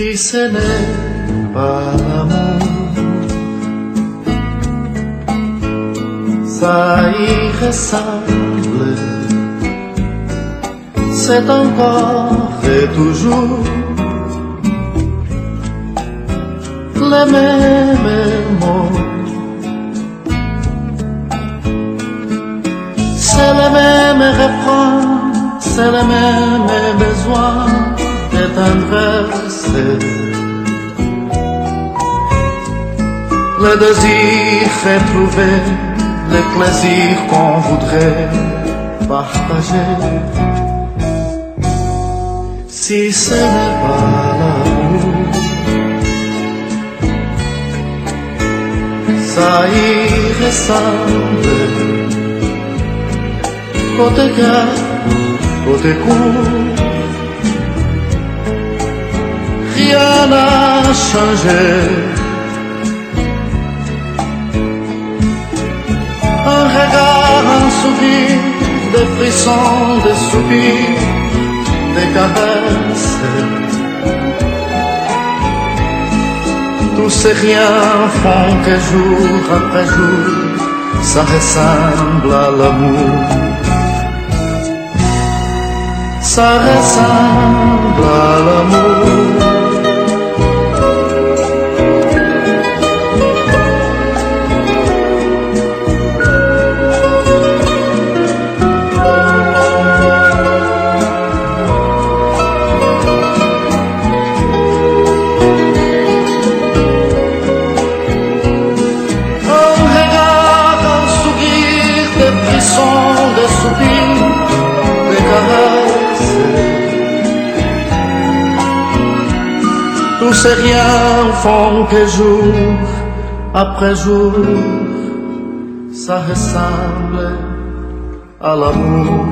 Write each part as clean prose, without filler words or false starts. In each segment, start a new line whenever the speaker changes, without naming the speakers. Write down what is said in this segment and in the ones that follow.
Si ce n'est pas l'amour, ça y ressemble. C'est encore et toujours les mêmes mots. C'est le même refrain, c'est le même besoin de tendresse. Le désir fait trouver le plaisir qu'on voudrait partager. Si ce n'est pas l'amour, ça y ressemble. Côté gars, côté court, rien n'a changé. Un regard, un sourire, des frissons, des soupirs, des caresses. Tous ces riens font que jour après jour, ça ressemble à l'amour. Ça ressemble à l'amour. Des soupirs, des caresses. Tous ces riens font que jour après jour, ça ressemble à l'amour.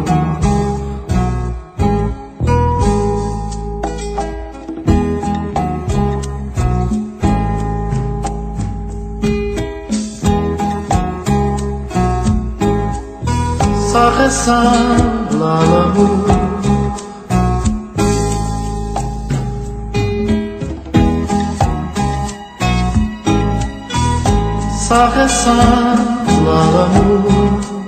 Ça ressemble à l'amour. Ça ressemble à l'amour.